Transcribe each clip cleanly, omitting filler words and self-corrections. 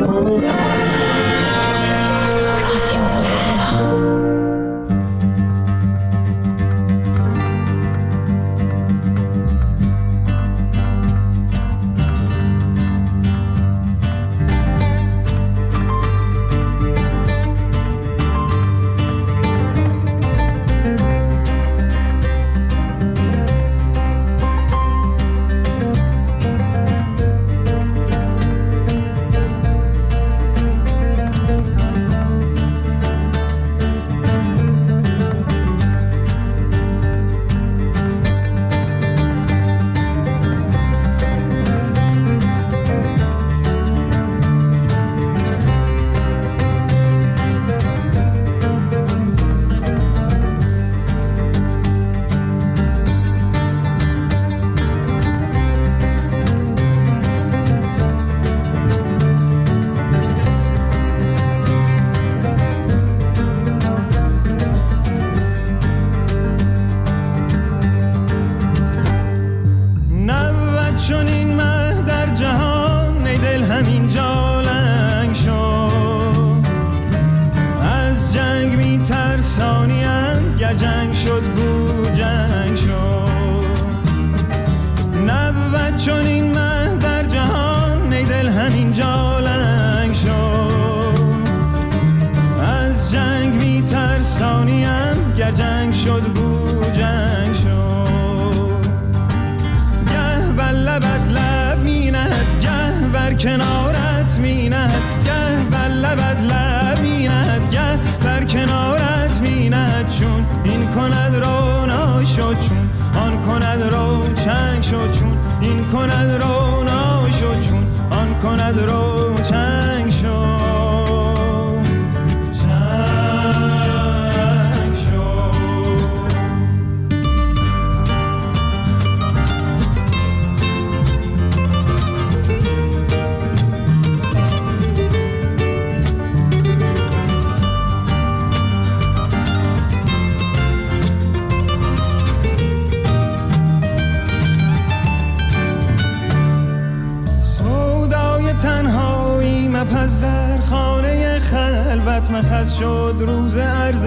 مخص شد روز عرض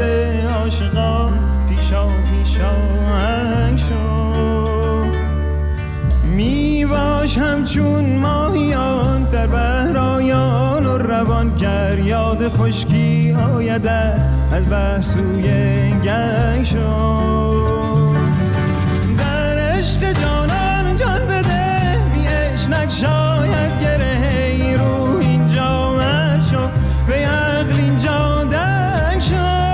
عاشقان پیشا هنگ شد می باش همچون ماهیان در بحرایان و روان گر یاد خشکی آیده از بحر سوی گنگ شد در عشق جانان جان بده بی عشق نگشاید گره روح اینجا مست شد به عقل اینجا دنگ شد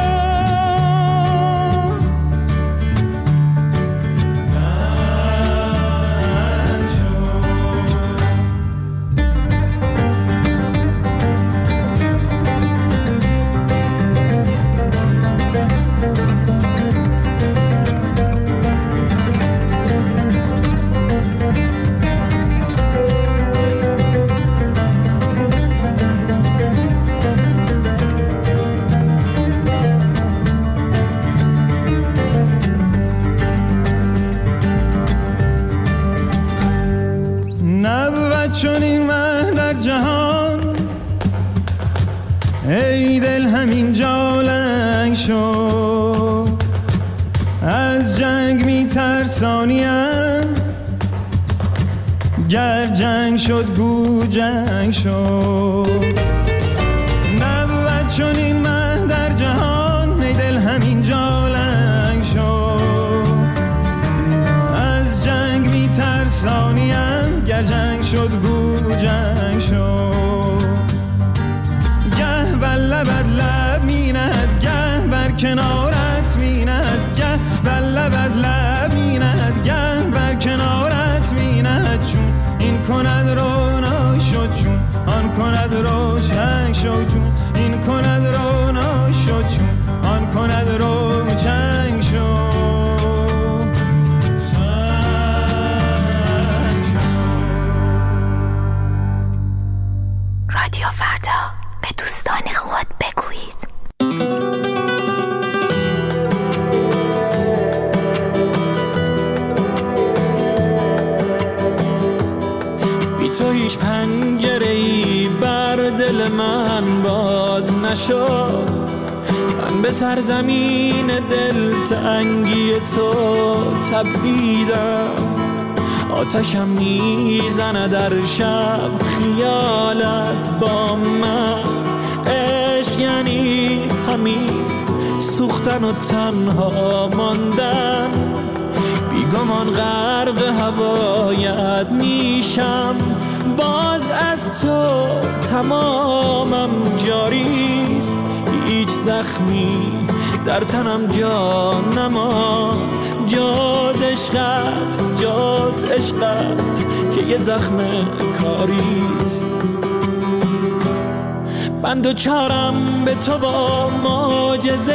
چون این مه در جهان ای دل همین جا لنگ شد از جنگ می ترسانیم گر جنگ شد گو جنگ شد نبود چون این مه در جهان ای دل همین جا لنگ شد از جنگ می ترسانیم گر جنگ شد گو جنگ شد گه بر لبت لب می نهد گه بر کنارت می نهد گه بر لبت لب می نهد گه بر کنارت می نهد چون این کند رونا شد چون آن کند روشن شد چون این کند رونا شد چون آن کند روشن شد رادیو فردا به دوستان خود بگویید. بی تو هیچ پنجره‌ای بر دل من باز نشد. من به سرزمین دلتنگی تو تبیدم، آتشم میزنه در شب خیالت با من. عشق یعنی همین سوختن و تنها ماندن، بیگمان غرق هوایت میشم. باز از تو تمامم جاریست، هیچ زخمی در تنم جا نما. جاز عشقت که یه زخم کاریست. من دوچارم به تو با معجزه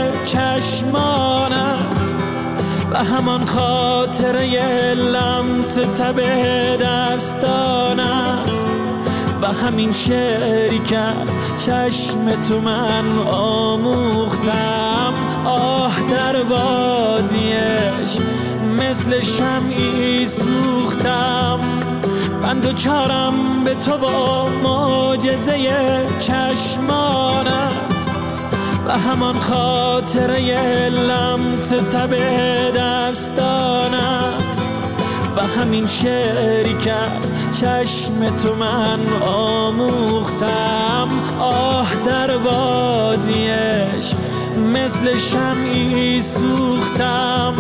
چشمانت و همان خاطره لمس تب دستانت و همین شعری که از چشم تو من آموختم. آه در بازیش مثل شمعی سوختم. من دوچارم به تو با معجزه چشمانت و همان خاطره لمس تب دستانت و همین شعری که از چشم تو من آموختم. آه در بازیش مثل شمعی سوختم.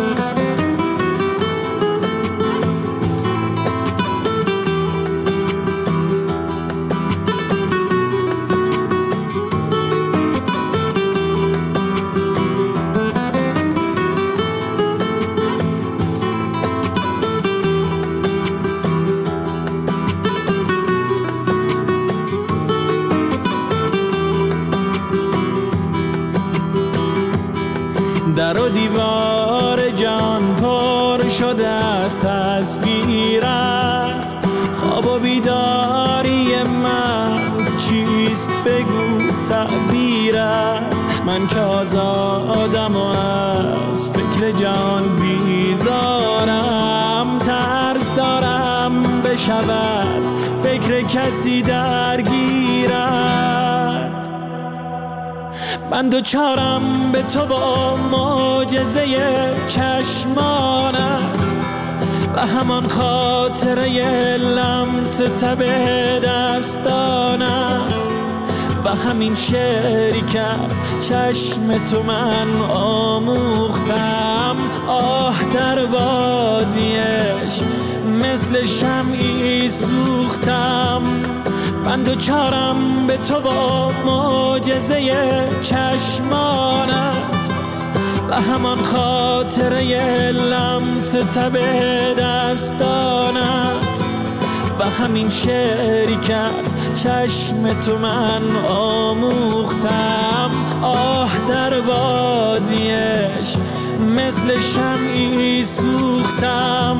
در و دیوار جان پر شده از تصویرت، خواب و بیداری من چیست بگو تعبیرت. من که آزادم و از فکر جان بیزارم، ترس دارم بشود فکر کسی درگیرت. من دوچارم به تو با معجزه چشمانت و همان خاطره لمس تب دستانت و همین شعری که از چشم تو من آموختم. آه در بازیش مثل شمعی سوختم. من دوچارم به تو با معجزه چشمانت و همان خاطره لمس تب دستانت و همین شعری که از چشم تو من آموختم. آه در بازیش مثل شمعی سوختم.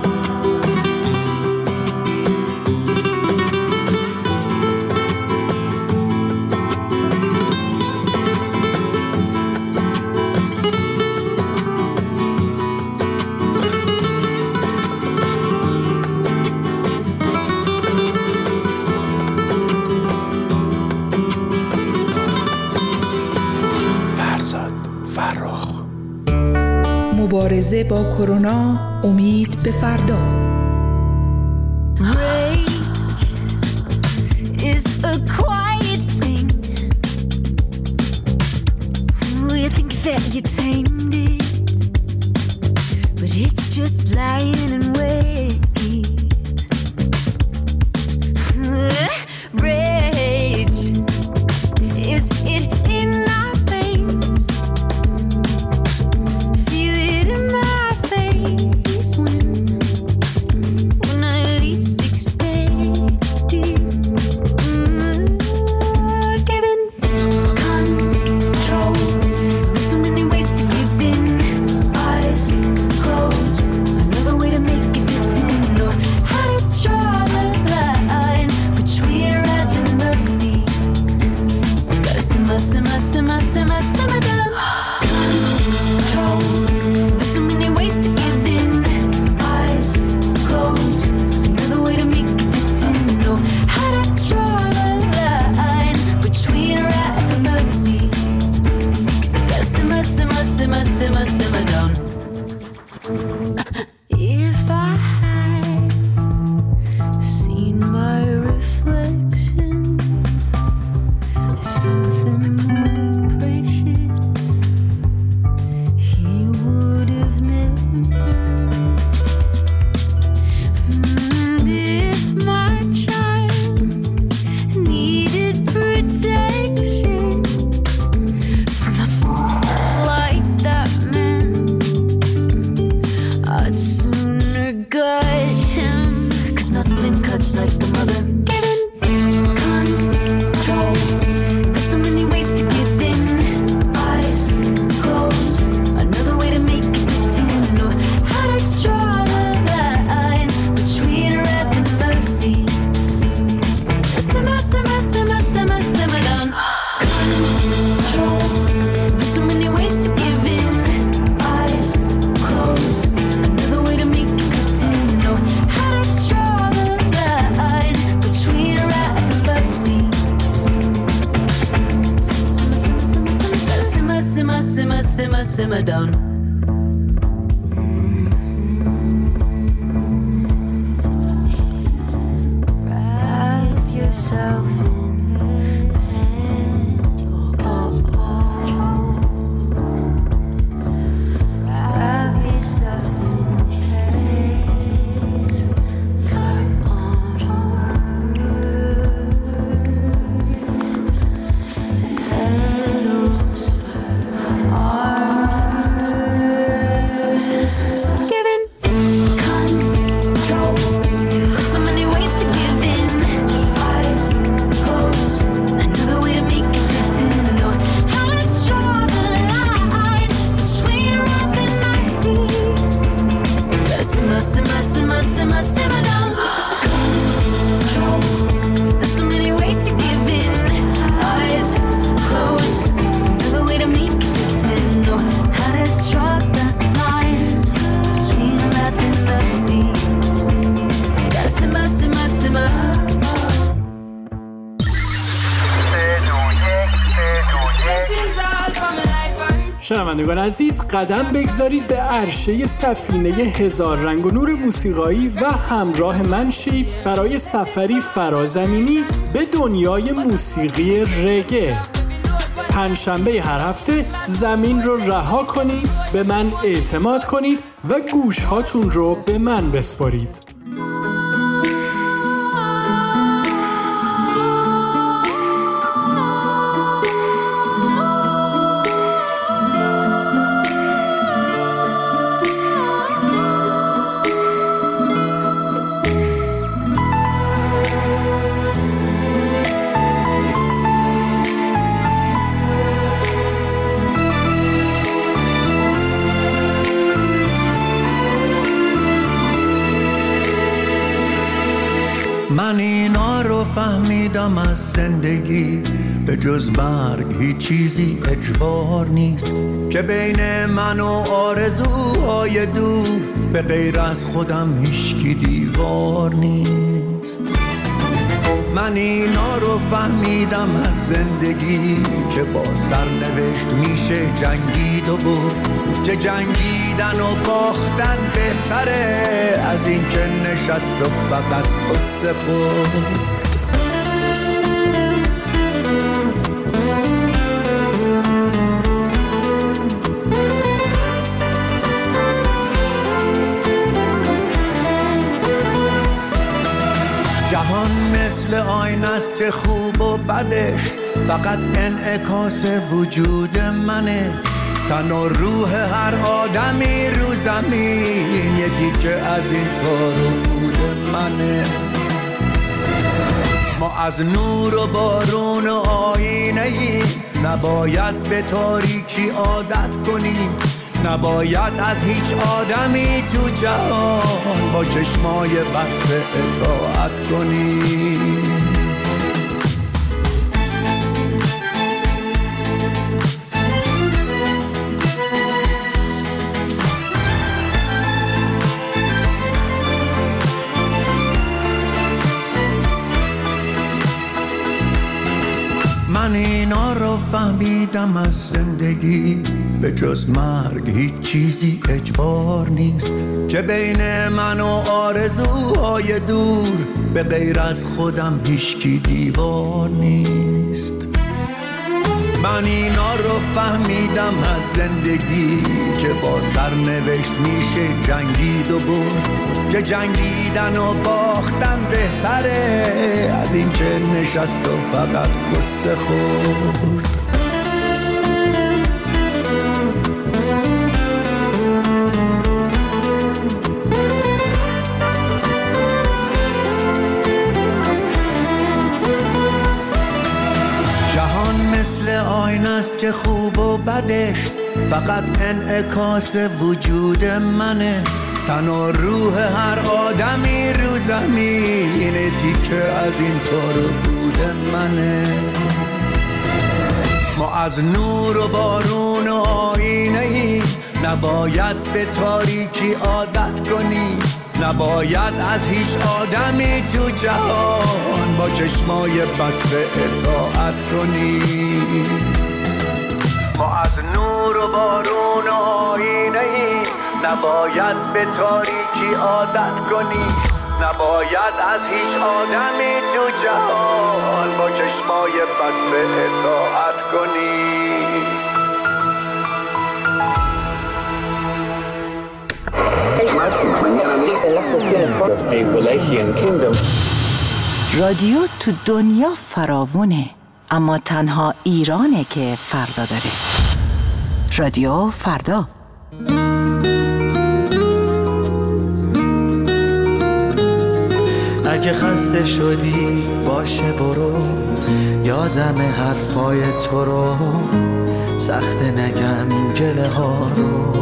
مبارزه با کرونا، امید به فردا. Rage is a quiet thing. You think that you tamed it, but it's just lying in wait. Rage is it in our veins. Feel it in my face when I least expect it. Given control, there's so many ways to give in. Eyes closed, another way to make it pretend. Or how to draw the line between wrath and mercy. Gotta simmer, simmer, simmer, simmer, simmer down. Control, there's so many ways to give in. Eyes closed, another way to make it pretend. Or how to draw the line simmer down. Control. There's so many ways to give in. Eyes closed. Another way to make it pretend. Know how to draw the line between right and mercy. Simmer, simmer, simmer, simmer, simmer down. Rise yourself in wrap yourself in place. Giving control. There's so many ways to give in. Eyes closed. Another way to make it pretend. Know how to draw the line between right and mercy. Gotta simmer, simmer, simmer, simmer, simmer down. Control. There's so many ways to give in. Eyes closed. Another way to make it pretend. Know how to draw the line between right and mercy. Gotta simmer, simmer, simmer. شنوندگان عزیز، قدم بگذارید به عرشه سفینه هزار رنگ و نور موسیقایی و همراه من شید برای سفری فرازمینی به دنیای موسیقی رگه. پنجشنبه هر هفته زمین رو رها کنید، به من اعتماد کنید و گوش هاتون رو به من بسپارید. من اینا رو فهمیدم از زندگی، به جز مرگ هیچ چیزی اجبار نیست، که بین من و آرزوهای دور به غیر از خودم هیچکی دیوار نیست. من اینا رو فهمیدم از زندگی، که با سرنوشت میشه جنگید و برد، که جنگیدن و باختن بهتره از این که نشست و فقط قصه خورد. جهان مثل آینه است که خوب و بدش فقط انعکاس وجود منه. تن و روح هر آدمی رو زمین یه تیکه از این تار و پود منه. ما از نور و بارون و آینه ایم، نباید به تاریکی عادت کنیم، نباید از هیچ آدمی تو جهان با چشمای بسته اطاعت کنیم. من اینا رو فهمیدم از زندگی، به جز مرگ هیچ چیزی اجبار نیست، که بین من و آرزوهای دور به غیر از خودم هیچکی دیوار نیست. من اینا رو فهمیدم از زندگی، که با سرنوشت میشه جنگید و برد، که جنگیدن و باختن بهتره از این که نشست و فقط قصه خورد. جهان مثل آینه است که خوب و بدش فقط انعکاس وجود منه. تن و روح هر آدمی رو زمین تیکه از این تار و بود منه. ما از نور و بارون و آینه ای، نباید به تاریکی عادت کنی، نباید از هیچ آدمی تو جهان با چشمای بسته اطاعت کنی. ما از نور و بارون و آینه ای، نباید به تاریکی عادت کنی، نباید از هیچ آدمی تو جهان با چشمای بسته اطاعت کنی. رادیو تو دنیا فراوونه، اما تنها ایرانه که فردا داره. رادیو فردا. اگه خسته شدی باشه برو، یادم حرفای تو رو، سخته نگم این گله ها رو.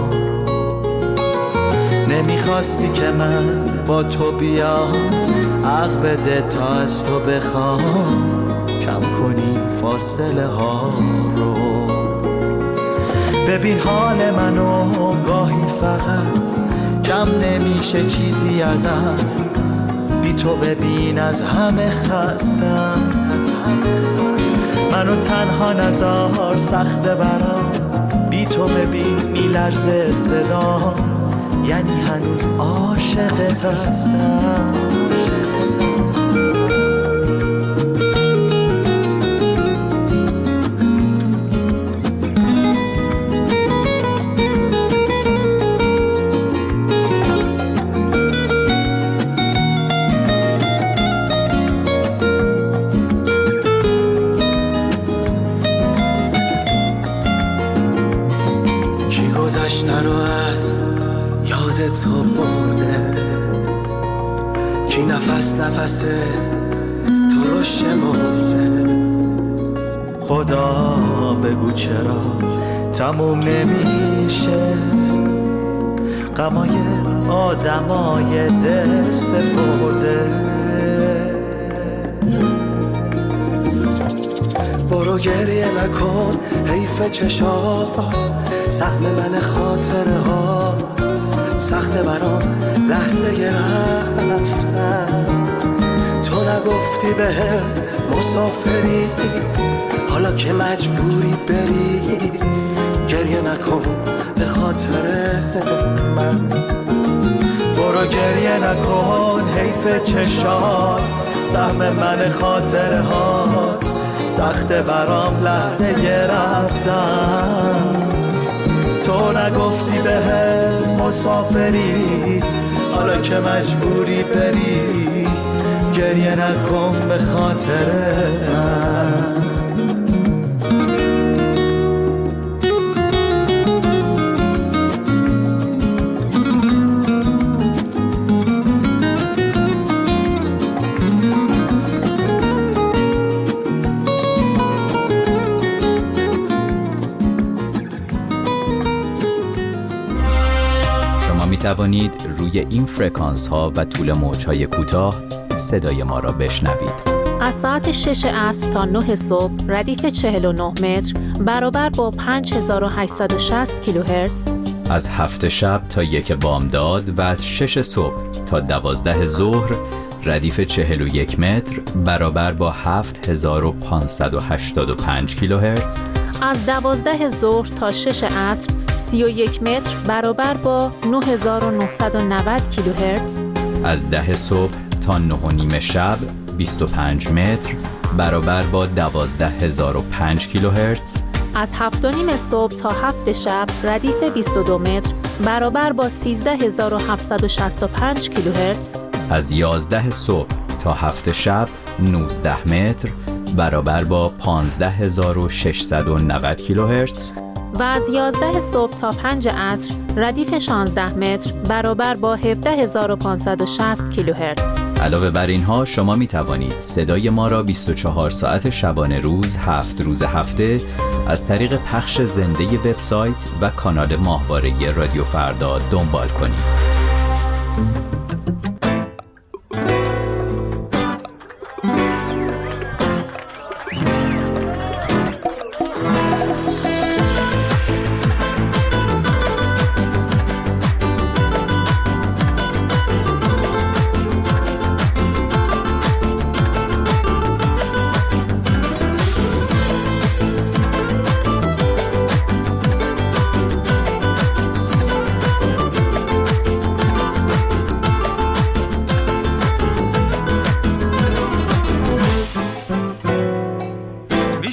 نمیخواستی که من با تو بیام، حق بده تا از تو بخوام، کم کنی فاصله ها رو. ببین حال منو گاهی فقط کم نمیشه چیزی ازت، بی تو ببین از همه خستم. منو تنها نذار سخته برام، بی تو ببین میلرزه صدا، یعنی هنوز عاشقت هستم. کی گذشته رو از یاد تو برده، کی نفس تو رو شمرده. خدا بگو چرا تموم نمیشه غمای آدمای دل سپرده. برو گریه نکن حیف چشات، سهم من خاطره هات، سخت برام لحظه رفتن. تو نگفتی بهم مسافری، حالا که مجبوری بری، گریه نکن به خاطر من. برو گریه نکن حیف چشات، سهم من خاطره هات، سخت برام لحظه رفتن. تو نگفتی بهم مسافری، حالا که مجبوری بری، گریه نکن به خاطر من. توانید روی این فرکانس ها و طول موج های کوتاه صدای ما را بشنوید. از ساعت 6 عصر تا 9 صبح ردیف 49 متر برابر با 5860 کیلوهرتز. از 7 شب تا 1 بامداد و از 6 صبح تا 12 ظهر ردیف 41 متر برابر با 7585 کیلوهرتز. از 12 ظهر تا 6 عصر 31 متر برابر با 9990 کیلوهرتز. از 10 صبح تا 9:30 شب 25 متر برابر با 12005 کیلوهرتز. از 7:30 صبح تا 7 شب ردیف 22 متر برابر با 13765 کیلوهرتز. از 11 صبح تا 7 شب 19 متر برابر با 15690 کیلوهرتز. و از 11 صبح تا 5 عصر ردیف 16 متر برابر با 17560 کیلوهرتز. علاوه بر اینها شما می توانید صدای ما را 24 ساعت شبانه روز 7 روز هفته از طریق پخش زنده وبسایت و کانال ماهواره رادیو فردا دنبال کنید.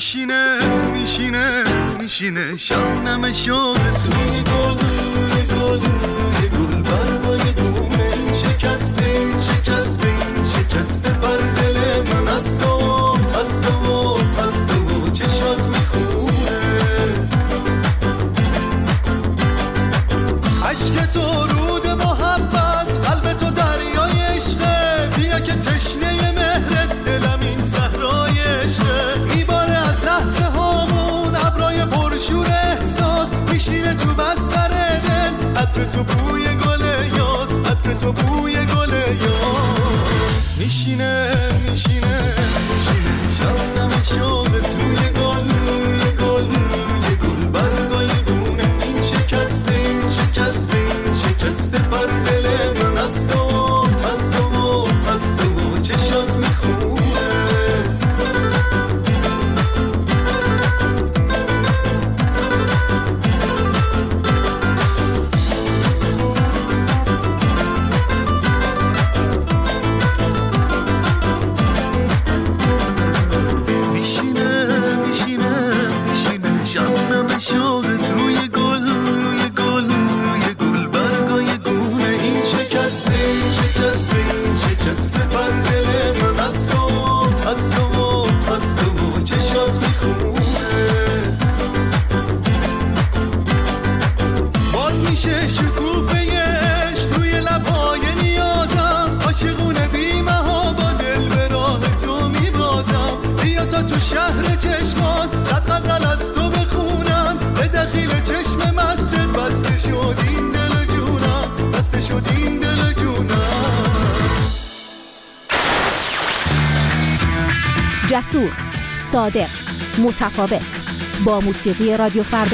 میشینه میشینه میشینه شبنم شوق توی گل روی گل روی گل برگای گونه این شکسته این شکسته این شکسته بر دل من از تو از تو از تو چشات میخونه عشق تو رود محبت قلب تو دریای عشقه بیا که تشنه مهرت دلم این صحرای عشقه میباره از لحظه هامون ابرای پرشور احساس میشینه تو بستر دل عطر تو بوی گل یاس عطر تو بوی گل یاس میشینه میشینه میشینه شبنم شوق توی گل روی گل روی گل برگای گونه این شکسته این شکسته این شکسته بر دل من از تو از تو از تو چشات میخونه شبنم شوقت روی گل روی گل روی گل برگای گونه این شکسته این شکسته این شکسته بر دل من از تو از تو از تو چشات میخونه باز میشه شکوفه عشق روی لبهای نیازم عاشقونه بی‌مها با دل به راه تو میبازم بیا تا تو شهر چشمات صد غزل از تو بخونم به دخیل چشم مستت بسته شد این دل جونم بسته شد این دل جونم جسور، صادق، متفاوت با موسیقی رادیو فردا.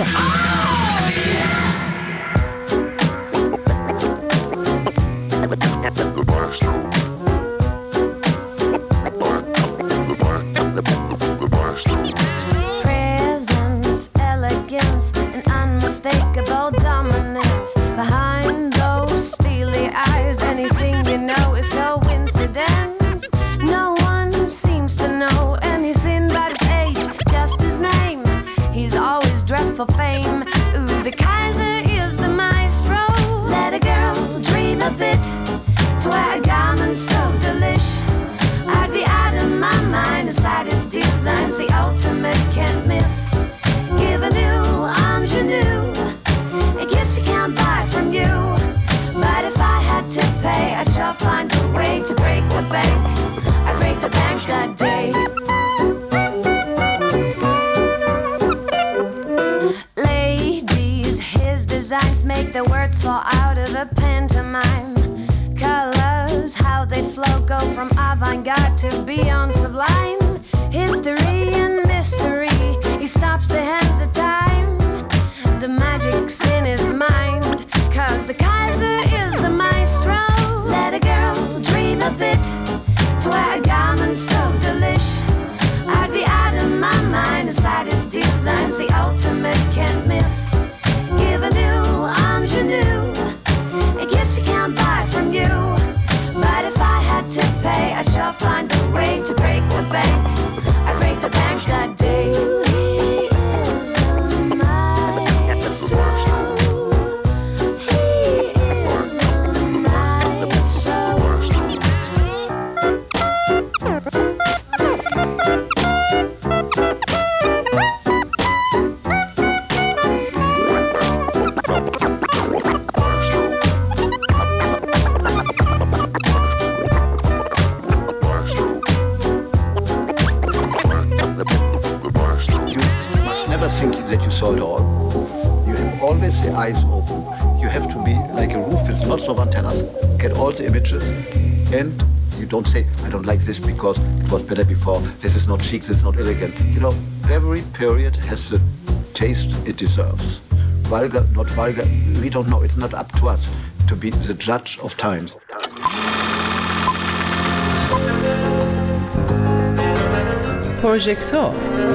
Behind those steely eyes, anything you know is coincidence. No one seems to know anything but his age, just his name. He's always dressed for fame. Ooh, the Kaiser is the maestro. Let a girl dream a bit to wear a garment so delish. I'd be out of my mind inside his designs, the ultimate can't miss. Give a new ingenue, a gift you can't buy from you. But if I had to pay, I'd sure find a way to break the bank. I'd break the bank that day. Ladies, his designs make the words fall out of a pantomime. Colors, how they flow, go from avant-garde to beyond sublime. History and mystery, he stops the hands of time. The magic's in his mind, 'cause the Kaiser is the maestro. Let a girl dream a bit to wear a garment so delish. I'd be out of my mind inside his designs, the ultimate can't miss. Give a new ingenue, a gift you can't buy from you. But if I had to pay, I'd sure find a way to break the bank. I'd break the bank that day. That you saw it all. You have always the eyes open. You have to be like a roof with lots of antennas, get all the images, and you don't say, I don't like this because it was better before, this is not chic, this is not elegant. You know, every period has the taste it deserves. Vulgar, not vulgar, we don't know. It's not up to us to be the judge of times. پروژکتور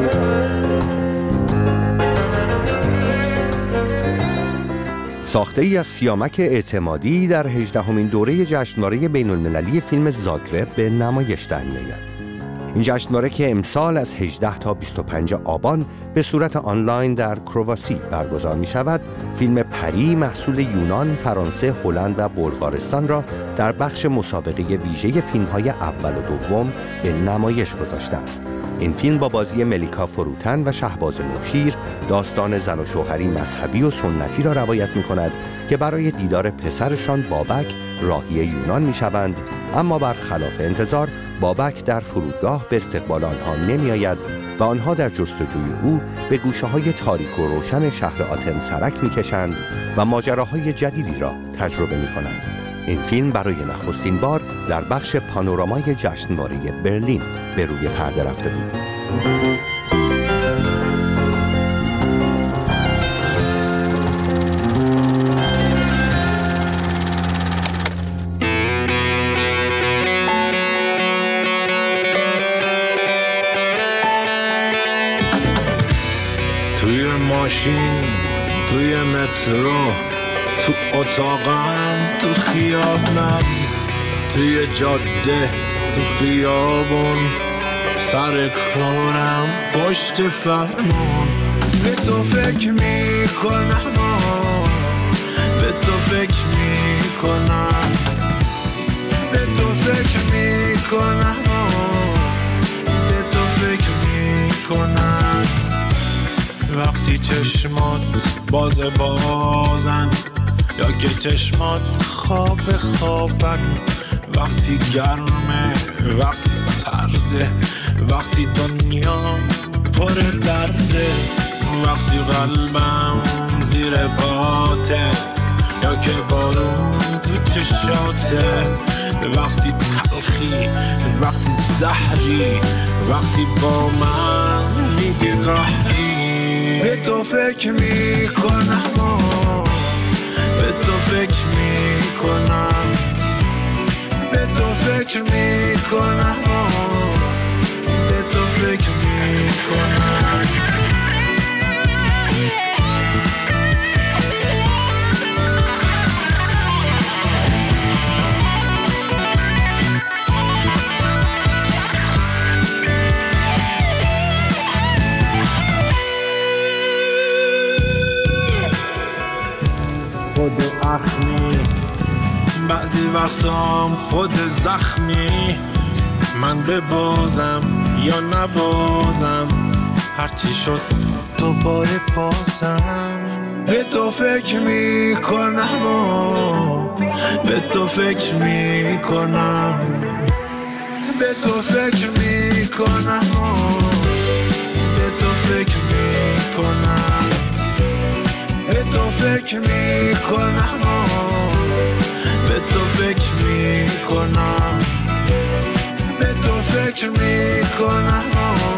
ساخته ای از سیامک اعتمادی در 18مین دوره جشنواره بین‌المللی فیلم زاگرب به نمایش در می‌آید. این جشنواره که امسال از 18 تا 25 آبان به صورت آنلاین در کرواسی برگزار می شود، فیلم پری محصول یونان، فرانسه، هلند و بلغارستان را در بخش مسابقه ویژه فیلم‌های اول و دوم به نمایش گذاشته است. این فیلم با بازی ملیکا فروتن و شهباز نوشیر داستان زن و شوهری مذهبی و سنتی را روایت می کند که برای دیدار پسرشان بابک راهی یونان می شوند، اما برخلاف انتظار بابک در فرودگاه به استقبال آنها نمی آید و آنها در جستجوی او به گوشه‌های تاریک و روشن شهر آتن سرک می کشند و ماجراهای جدیدی را تجربه می کنند. این فیلم برای نخستین بار در بخش پانورامای جشنواره برلین به روی پرده رفته بود. توی ماشین، توی مترو، تو اتاقم، تو خیابونم، توی جاده، تو خیابون، سر کارم، پشت فرمون. به تو فکر میکنم، به تو فکر میکنم، به تو فکر میکنم، به تو فکر میکنم. وقتی چشمات بازن یا که چشمات خوابن، وقتی گرمه، وقتی سرده، وقتی دنیا پر درده، وقتی قلبم زیر باته یا که بارون تو چشاته، وقتی تلخی، وقتی زهری، وقتی با من میگی قهری. به تو فکر میکنم، به تو فکر میکنم، به تو فکر میکنم، به تو فکر میکنم. خود اخمی، بعضی وقتام خود زخمی، من ببازم یا نبازم، هرچی شد دوباره بازم. به تو فکر میکنم، به تو فکر میکنم، به تو فکر میکنم، به تو فکر میکنم، به تو فکر میکنم، به تو فکر میکنم، به تو فکر میکنم.